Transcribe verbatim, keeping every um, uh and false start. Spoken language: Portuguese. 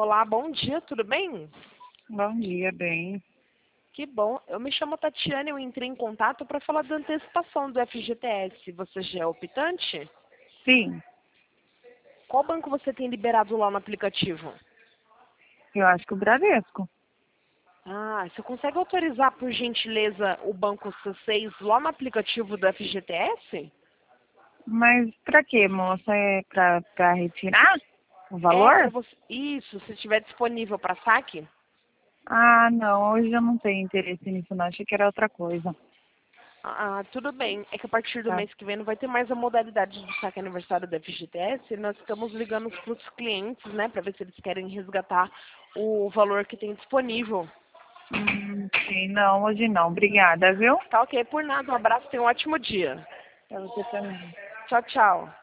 Olá, bom dia, tudo bem? Bom dia, bem. Que bom. Eu me chamo Tatiana e eu entrei em contato para falar da antecipação do F G T S. Você já é optante? Sim, Qual banco você tem liberado lá no aplicativo? eu acho que o Bradesco. Ah, você consegue autorizar, por gentileza, o banco C seis lá no aplicativo do F G T S? Mas pra quê, moça? É pra, pra retirar o É, para valor? você. Isso, se estiver disponível para saque. Ah, não, hoje eu não tenho interesse nisso não, achei que era outra coisa. Ah, tudo bem. É que a partir do Tá. mês que vem não vai ter mais a modalidade de saque aniversário da F G T S. E nós estamos ligando para os clientes, né, para ver se eles querem resgatar o valor que tem disponível. Hum, sim, não, hoje não. Obrigada, viu? Tá ok, por nada. Um abraço, tenha um ótimo dia. Pra você também. Tchau, tchau.